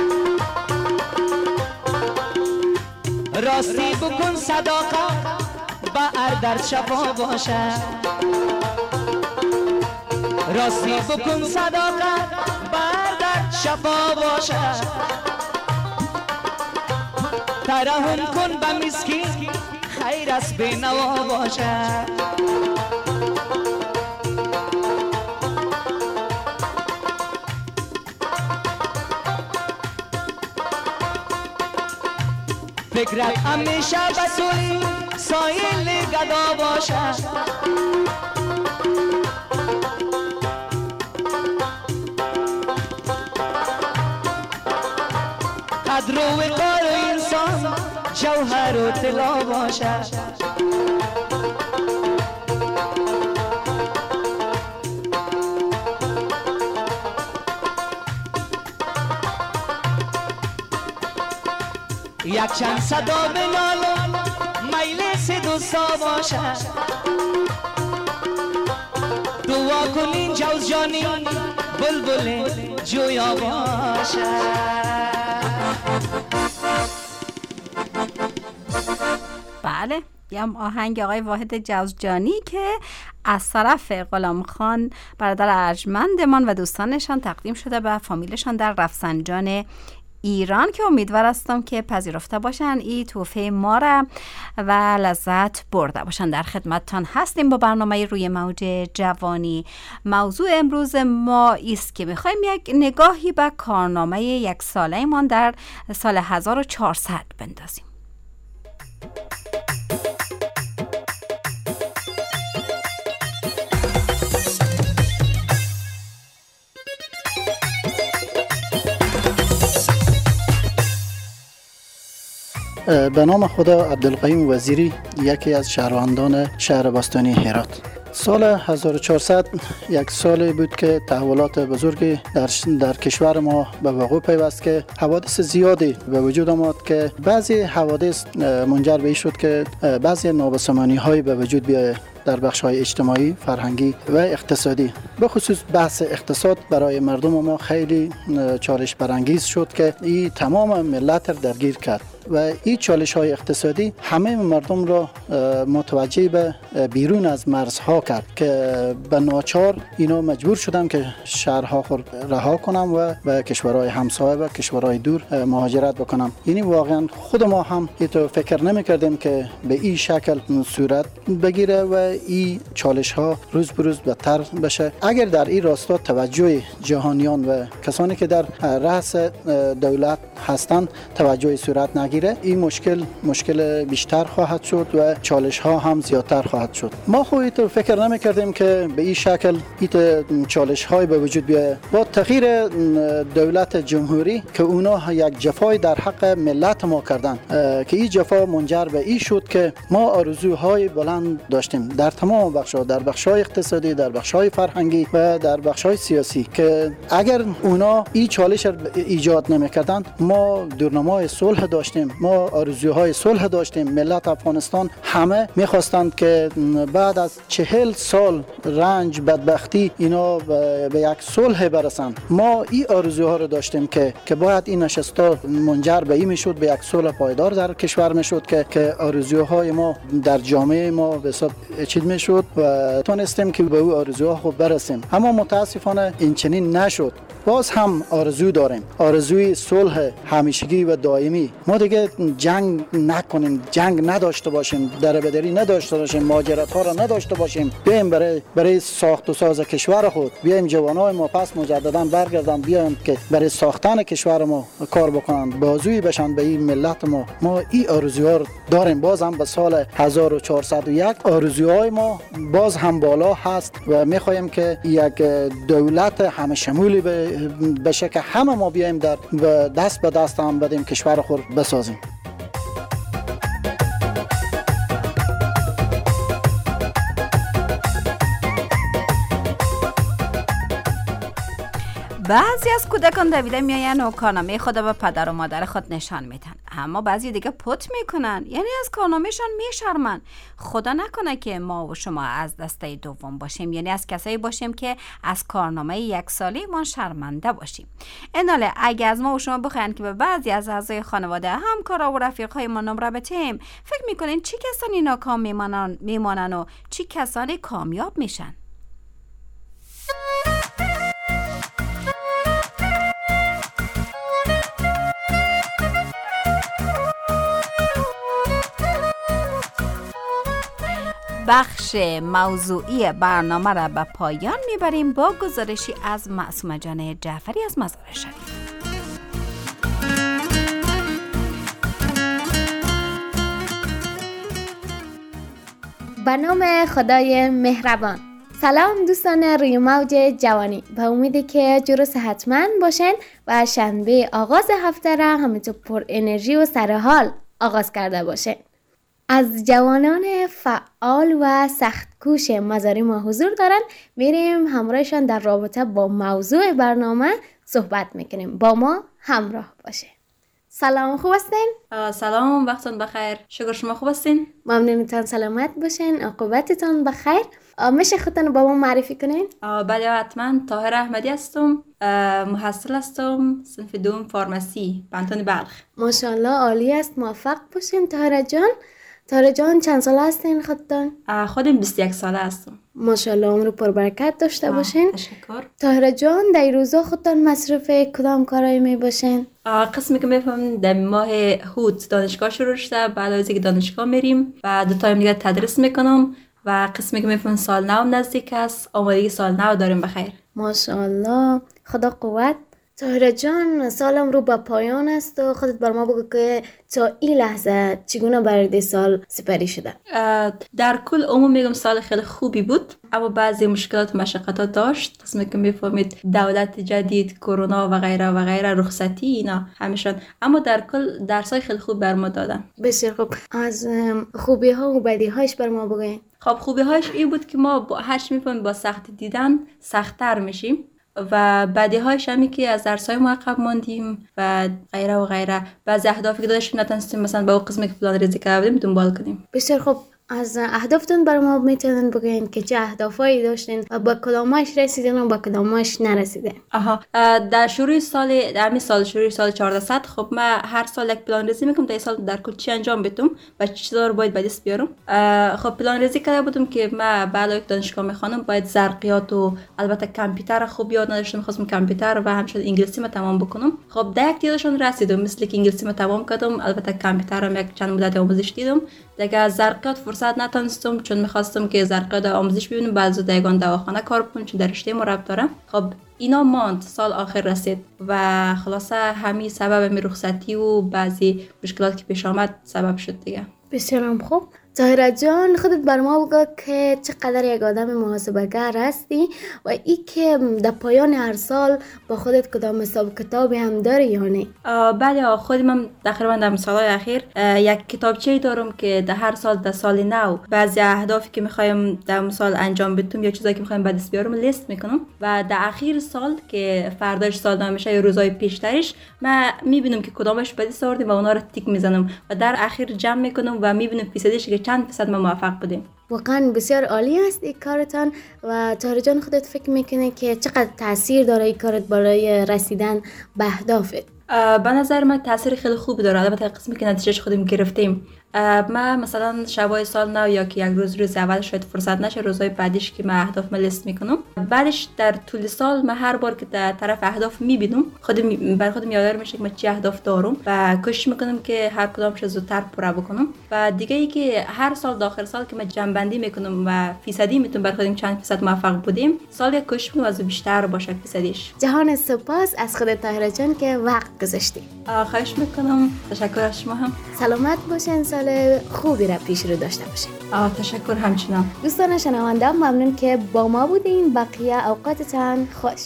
راستی بکن صداقت با هر در شفا باشد، راستی بکن صداقت با هر در شفا باشد. ترحم کن به مسکین خیر است بی نوا باشد. فکرت همیشه بسوی سایل گدا باشد، قدر و وقار انسان جوهر و طلا باشد. یک چند صدا بنالم مجلس دوستا باشد، دعا کنین جوز جانی بلبل جویا باشد. بله، یه آهنگ آقای واحد جوزجانی که از طرف غلام خان برادر ارجمندمان و دوستانشان تقدیم شده به فامیلشان در رفسنجان ایران که امیدوار هستم که پذیرفته باشن این تحفه ما را و لذت برده باشن. در خدمتتان هستیم با برنامه روی موج جوانی. موضوع امروز ما است که میخوایم یک نگاهی به کارنامه یک ساله من در سال 1400 بندازیم. به نام خدا، عبدالقیوم وزیری، یکی از شهروندان شهر باستانی هرات. سال 1400 یک سالی بود که تحولات بزرگی در کشور ما به وقوع پیوست که حوادث زیادی به وجود آمد که بعضی حوادث منجر به این شد که بعضی نابسامانی‌های به وجود بیاید در بخش‌های اجتماعی، فرهنگی و اقتصادی. به خصوص بحث اقتصاد برای مردم ما خیلی چالش برانگیز شد که این تمام ملت را درگیر کرد و این چالش‌های اقتصادی همه مردم را متوجه به بیرون از مرزها کرد که به ناچار اینا مجبور شدن که شهرها خود رها کنم و به کشورهای همسایه و کشورهای دور مهاجرت بکنم. یعنی واقعا خود ما هم اینطور فکر نمی‌کردیم که به این شکل صورت بگیره و این چالش‌ها روز به روز بدتر بشه. اگر در این راستا توجه جهانیان و کسانی که در رأس دولت هستند توجه صورت نگیره، این مشکل بیشتر خواهد شد و چالش ها هم زیادتر خواهد شد. ما خودت فکر نمی‌کردیم که به این شکل این چالش های به وجود بیاید. با تغییر دولت جمهوری که اونا یک جفای در حق ملت ما کردن که این جفا منجر به این شد که ما آرزوهای بلند داشتیم در تمام بخش‌ها، در بخش‌های اقتصادی، در بخش‌های فرهنگی و در بخش‌های سیاسی، که اگر اونا این چالش ایجاد نمی‌کردن ما دورنمای صلح داشتیم، ما آرزوهای صلح داشتیم. ملت افغانستان همه می‌خواستند که بعد از 40 سال رنج، بدبختی، اینا به یک صلح برسند. ما این آرزوها رو داشتیم که باید این نشستا منجر به این میشد، به یک صلح پایدار در کشور میشد که آرزوهای ما در جامعه ما به حساب چیز میشد و تونستیم که به او آرزوها خوب برسیم. اما متاسفانه این چنین نشد. باز هم آرزو داریم، آرزوی صلح همیشگی و دائمی. ما دیگه جنگ نکنیم، جنگ نداشته باشیم، دربدری نداشته باشیم، مهاجرت ها را نداشته باشیم. بیایم برای ساخت و ساز کشور خود، بیایم جوانای ما پس مجددا برگردن، بیایم که برای ساختن کشور ما کار بکنن، بازوی بشن به این ملت ما. ما این آرزوها رو داریم. باز هم به سال 1401 آرزوهای ما باز هم بالا هست و میخوایم که یک دولت همه شمولی بشه که همه ما بیایم در دست به دست هم بدیم کشور خود بسازیم. بعضی از کودکان دویده میاین و کارنامه خود به پدر و مادر خود نشان میدن، اما بعضی دیگه پت میکنن، یعنی از کارنامهشان میشرمن. خدا نکنه که ما و شما از دسته دوم باشیم، یعنی از کسایی باشیم که از کارنامه 1 ساله ما شرمنده باشیم. اناله اگه از ما و شما بخواین که به بعضی از اعضای خانواده، همکارا و رفیقای ما نمره بدیم، فکر میکنین چی کسانی ناکام میمانن و چی کسانی کامیاب میشن؟ بخش موضوعی برنامه را به پایان میبریم با گزارشی از معصومه جان جعفری از مزار شریف. به نام خدای مهربان. سلام دوستان روی موج جوانی، به امیدی که جور و صحتمند باشین و شنبه آغاز هفته را همینطور پر انرژی و سرحال آغاز کرده باشین. از جوانان فعال و سختکوش مزاری ما حضور دارن، میریم همراهشان در رابطه با موضوع برنامه صحبت میکنیم. با ما همراه باشه. سلام، خوب هستین؟ سلام، وقتتون بخیر. شکر، شما خوب هستین؟ ممنونتان، سلامت باشین، عاقبتتان بخیر. میشه خودتون با ما معرفی کنین؟ بله حتما. طاهر احمدی هستم، محصل هستم، صنف دوم فارمسی، پانتون بلخ. ماشاءالله، عالی است، موفق باشین طاهر جان. طاهر جان چند ساله هستین خودتون؟ خودم 21 ساله هستم. ماشاءالله، عمر پربرکت داشته باشین. تشکر. طاهر جان در روزا خودتون مصرف کدام کارایی می باشین؟ قسمی که میفهم در ماه هوت دانشگاه شروع شده، بعد از اینکه دانشگاه میریم و 2 تایم دیگه تدریس میکنم و قسمی که میفهم سال نو نزدیک است، آمادگی سال نو داریم بخیر. ماشاءالله، خدا قوت. طاهر جان، سالم رو به پایان است و خودت بر ما بگو که تا این لحظه چگونه برای سال سپری شده؟ در کل عموم میگم سال خیلی خوبی بود، اما بعضی مشکلات و مشقتات داشت. قسمی که میفهمید دولت جدید، کرونا و غیره و غیره، رخصتی، اینا همیشون، اما در کل درسای خیلی خوب بر ما دادن. بسیار خوب. از خوبی ها و بدی هاش بر ما بگوین. خب خوبی هاش این بود که ما هر چی میفهمیم با سخت دیدن سخت‌تر میشیم و بدی هایش همی که از درسای ما عقب ماندیم و غیره و غیره. بعضی اهدافی که داشتیم نتونستیم مثلا با اون قسمی که پلان ریزی کردیم دنبال کنیم. بسیار خوب. از اهدافتون برای ما میتونن بگین که چه اهدافایی داشتین و با کدامش رسیدین و با کدامش نرسیدین؟ در شروع سال، در شروع سال 1400 خب من هر سال یک پلان ریزی میکنم تا این سال در کل چی انجام بدم و چه چیزا رو باید به دست بیارم. خب پلان ریزی کرده بودم که من بعد دانشگاه میخوانم باید زرقیات و البته کامپیوتر خوب یاد نداشتم، میخواستم کامپیوتر و همچنین انگلیسی ما تمام بکنم. خب در یک دیدشون رسیدم، مثل که انگلیسی ما تمام کردم، البته کامپیوتر هم یک چند مدت آموزش دیدم. دیگه زرقیات فرصت نتونستم چون میخواستم که زرقیات آموزش ببینم، بعد از دیگه دواخانه کار بکنم چون در رشته ما ربط دارم. خب اینا ماند، سال آخر رسید و خلاصه همین سبب می رخصتی و بعضی مشکلات که پیش آمد سبب شد دیگه. بسیار خوب. طاهر جان، خودت بر ما بگو که چقدر یک آدم محاسبه‌گر هستی و ای که در پایان هر سال با خودت کدام حساب کتابی هم داری یا نه؟ بله، خودم هم تقریبا در سالهای اخیر یک کتابچه‌ای دارم که در هر سال در سال نو بعضی اهدافی که می‌خوایم در سال انجام بدم یا چیزایی که می‌خوایم به دست بیارم لیست می‌کنم و در اخیر سال که فرداش سال نو میشه یا روزهای پیشترش من می‌بینم که کدامش به دست آوردیم و اونا رو تیک می‌زنم و در اخیر جمع می‌کنم و می‌بینم فیصدش که چند درصد ما موفق بودیم. واقعا بسیار عالی است این کارتان. و طاهر جان، خودت فکر میکنه که چقدر تاثیر داره این کارت برای رسیدن به اهدافت؟ به نظر من تاثیر خیلی خوب داره. البته قسمی که نتیجهش خودم گرفتیم، من مثلا شبای سال نو یا که یک روز اول شاید فرصت نشه، روزهای بعدش که من اهداف من لیست میکنم، بعدش در طول سال من هر بار که در طرف اهداف میبینم بر خودم یادآور میشه که من چه اهداف دارم و کوشش میکنم که هر کدامش زودتر پورا بکنم. و دیگه ای که هر سال داخل سال که من جمع‌بندی میکنم و فیصدی میتونم بر خودم چند درصد موفق بودیم، سال یک کوشش میکنم از بیشتر باشه فیصدیش. جهان سپاس از خودت طاهر جان که وقت گذاشتی. خواهش میکنم. تشکر از شما هم. سلامت باشین. سال خوبی را پیش رو داشته باشه. تشکر همچنان. دوستان شنونده ممنون که با ما بودین. بقیه اوقاتتان خوش.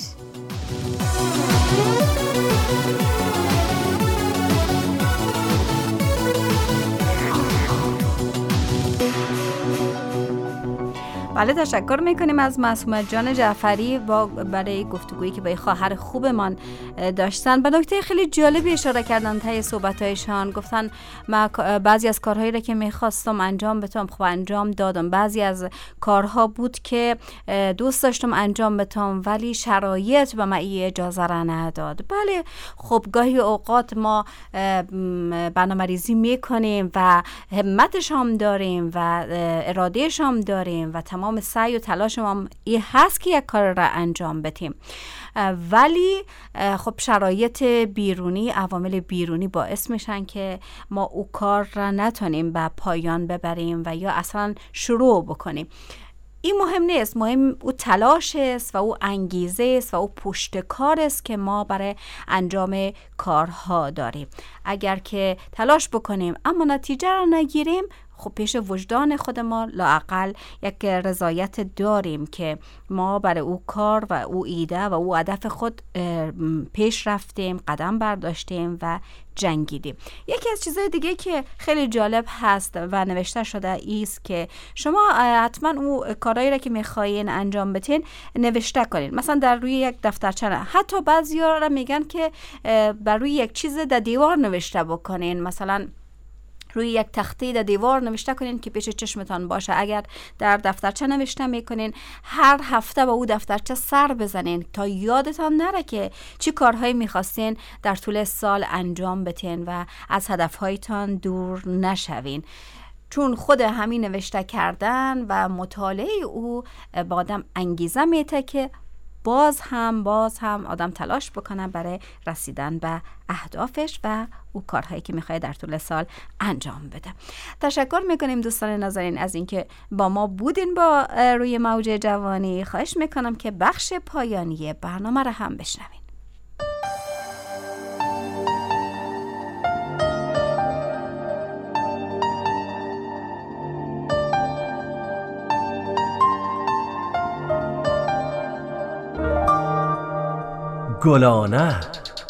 بله، تشکر میکنیم از معصومه جان جعفری برای گفتگویی که با خواهر خوبمان داشتن. به نکته خیلی جالبی اشاره کردن طی صحبت‌هایشان. گفتن من بعضی از کارهایی را که میخواستم انجام بدم خب انجام دادم، بعضی از کارها بود که دوست داشتم انجام بدم ولی شرایط به من اجازه را نداد. بله، خب گاهی اوقات ما برنامه‌ریزی میکنیم و همتش هم داریم و ارادهش هم داریم و تمام سعی و تلاش ما این هست که یک کار را انجام بدیم، ولی خب شرایط بیرونی، عوامل بیرونی باعث میشن که ما او کار را نتونیم به پایان ببریم و یا اصلا شروع بکنیم. این مهم نیست، مهم او تلاش است و او انگیزه است و او پشتکار است که ما برای انجام کارها داریم. اگر که تلاش بکنیم اما نتیجه را نگیریم، خب پیش وجدان خود ما لااقل یک رضایت داریم که ما برای او کار و او ایده و او هدف خود پیش رفتیم، قدم برداشتیم و جنگیدیم. یکی از چیزهای دیگه که خیلی جالب هست و نوشته شده ایست که شما حتما او کارهایی را که میخواین انجام بدین نوشته کنین، مثلا در روی یک دفترچه. حتی بعضیا را میگن که بر روی یک چیز در دیوار نوشته بکنین، مثلا روی یک تخته در دیوار نوشته کنین که پیش چشمتان باشه. اگر در دفترچه نوشته میکنین، هر هفته با او daftarچه سر بزنین تا یادتان نره که چی کارهایی میخواستین در طول سال انجام بدین و از هدفهایتان دور نشوین. چون خود همین نوشته کردن و مطالعه او با آدم انگیزه میده که باز هم آدم تلاش بکنه برای رسیدن به اهدافش و او کارهایی که میخواد در طول سال انجام بده. تشکر میکنیم دوستان ناظرین از اینکه با ما بودین با روی موج جوانی. خواهش میکنم که بخش پایانی برنامه را هم بشنوین. گلانه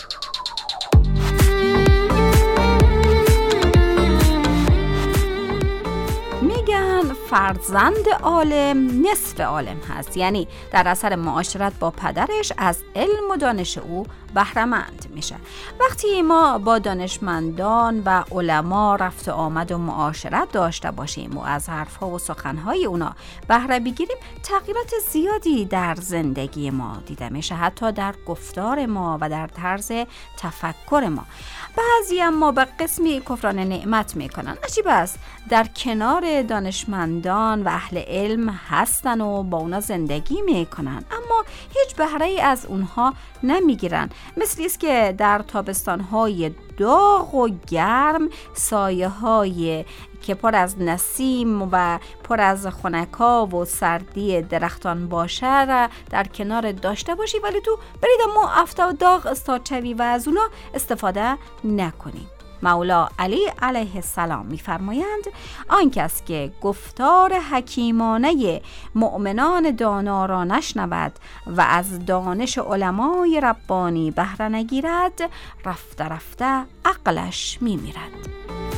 میگن فرزند عالم نصف عالم هست، یعنی در اثر معاشرت با پدرش از علم و دانش او بهره‌مند میشه. وقتی ما با دانشمندان و علما رفت و آمد و معاشرت داشته باشیم و از حرفها و سخنهای اونا بهره بگیریم، تغییرات زیادی در زندگی ما دیده میشه، حتی در گفتار ما و در طرز تفکر ما. بعضی اما به قسمی کفران نعمت میکنن. عجیب است، در کنار دانشمندان و اهل علم هستن و با اونا زندگی میکنن اما هیچ بهره از اونها نمیگیرن. مثل است که در تابستانهای داغ و گرم سایه های که پر از نسیم و پر از خنکا و سردی درختان باشه را در کنار داشته باشی، ولی تو برید اما افته و داغ استاد و از اونا استفاده نکنی. مولا علی علیه السلام می‌فرمایند آن کس که گفتار حکیمانه مؤمنان دانا را نشنود و از دانش علمای ربانی بهره نگیرد، رفته رفته عقلش میمیرد.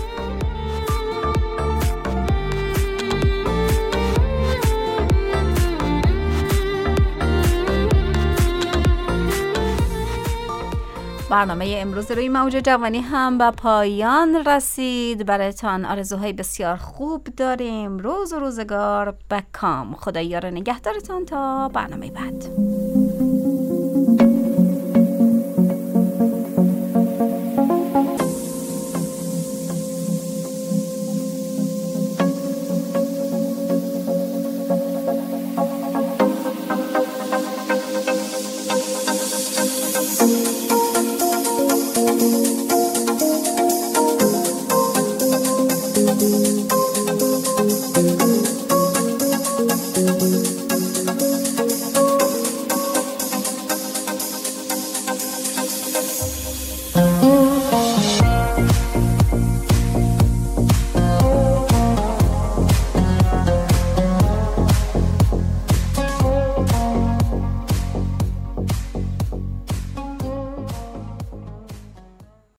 برنامه امروز روی موج جوانی هم به پایان رسید. برایتان آرزوهای بسیار خوب داریم. روز و روزگار به کام. خدا یار نگهدارتان تا برنامه بعد.